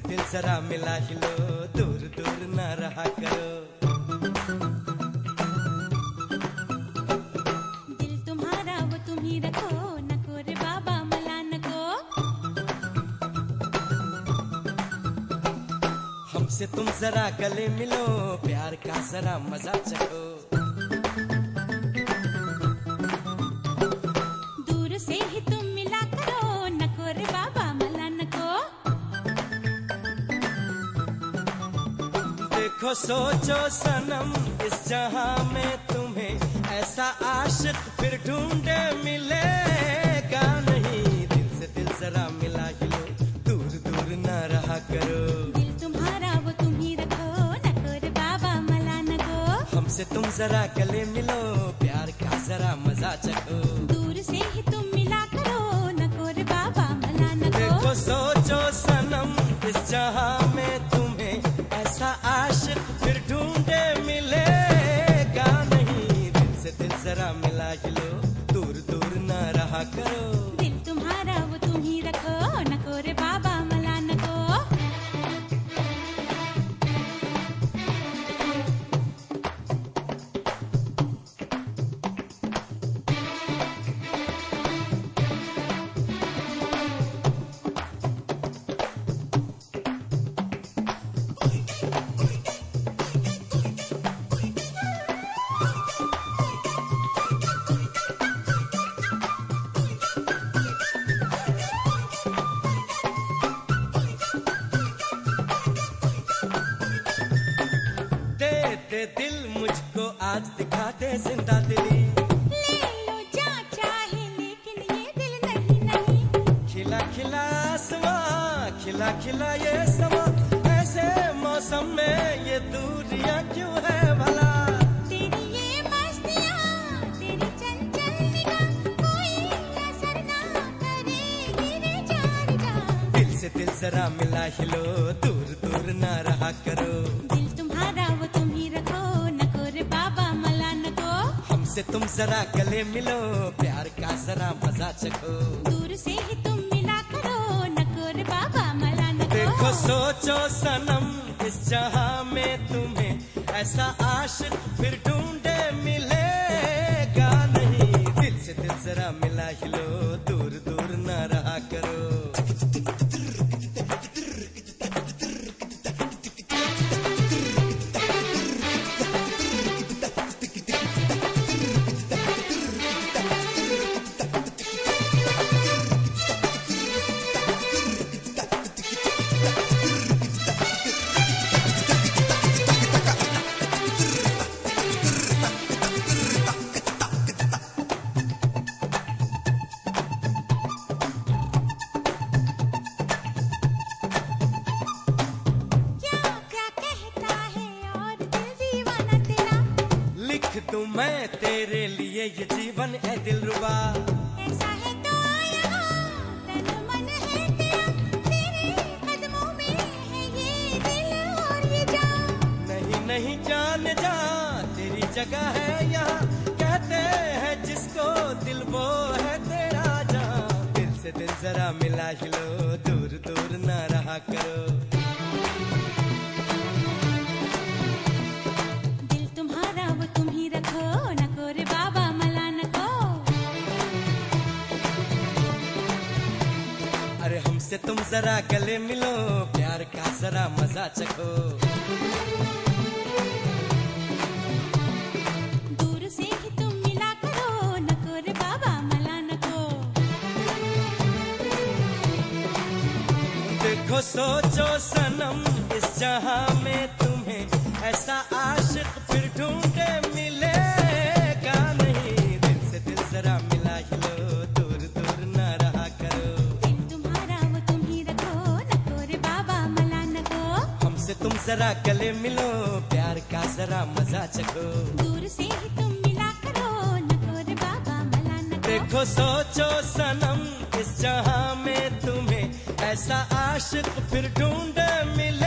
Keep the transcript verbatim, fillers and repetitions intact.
दिल जरा मिला ही लो, दूर दूर ना रहा करो। दिल तुम्हारा वो तुम ही रखो, नको रे बाबा मला नको। हमसे तुम जरा गले मिलो, प्यार का जरा मजा चखो। दूर से ही तुम मिला करो, नको रे बाबा मला नको। देखो सोचो सनम, इस जहां में तुम्हें ऐसा आशिक फिर ढूंढे मिलेगा नहीं। दिल से दिल जरा मिला ही लो, दूर दूर ना रहा करो। दिल तुम्हारा वो तुम ही रखो, नको रे बाबा मला नको। हमसे तुम जरा गले मिलो, प्यार का जरा मजा चखो। दूर से ही तुम मिला करो, नको रे बाबा मला नको। देखो सोचो सनम, इस जहां में तुम्हें ऐसा आशिक फिर ढूंढे मिलेगा नहीं। दिल से दिल जरा मिला ही लो, दूर दूर ना रहा करो। दिल तुम्हारा वो तुम ही रखो, नको रे बाबा मला नको। दे दे दिल मुझको, आज दिखा दे जिंदा दिली। ले लो जा चाहे, लेकिन ये दिल नहीं नहीं। खिला खिला आसमां, खिला खिला ये समा, ऐसे मौसम में ये दूरियां क्यों है भला। तेरी ये मस्तियाँ, तेरी चंचल निगाह, कोई असर ना करेगी रे जार जा। दिल से दिल जरा मिला ही लो, दूर दूर ना रहा करो। दिल तुम्हारा वो तुम ही रखो, नको रे बाबा मला नको। हमसे तुम जरा गले मिलो, प्यार का जरा मजा चखो। दूर से ही तुम मिला करो, नको रे बाबा मला नको। देखो सोचो सनम, इस जहां में तुम्हें ऐसा आशिक फिर ढूंढे मिलेगा नहीं। दिल से दिल जरा मिला ही लो, दूर दूर ना रहा करो। क्या क्या कहता है और दिल दीवाना तेरा। लिख दूं मैं तेरे लिए ये जीवन है दिलरुबा। ऐसा है तो यहाँ तन मन है तेरा, तेरे कदमों में है ये दिल और ये जान। नहीं नहीं जान जा, तेरी जगह है यहाँ, कहते हैं जिसको दिल वो है तेरा जान। दिल से दिल जरा मिला ही लो, दूर दूर ना रहा करो। दिल तुम्हारा वो तुम ही रखो, नको रे बाबा मला नको। अरे हमसे तुम जरा गले मिलो, प्यार का जरा मजा चखो। दूर से ही तुम मिला करो, नको रे बाबा मला नको। देखो सोचो सनम, इस जहां में तुम्हें ऐसा आशिक फिर ढूंढे मिलेगा नहीं। दिल से दिल जरा मिला ही लो, दूर दूर ना रहा करो। दिल तुम्हारा वो तुम ही रखो, नको रे बाबा मला नको। हमसे तुम जरा गले मिलो, प्यार का जरा मजा चखो। दूर से ही तुम मिला करो, नको रे बाबा मला नको। देखो सोचो सनम, इस जहां में तुम्हें ऐसा आशिक फिर ढूंढे मिले।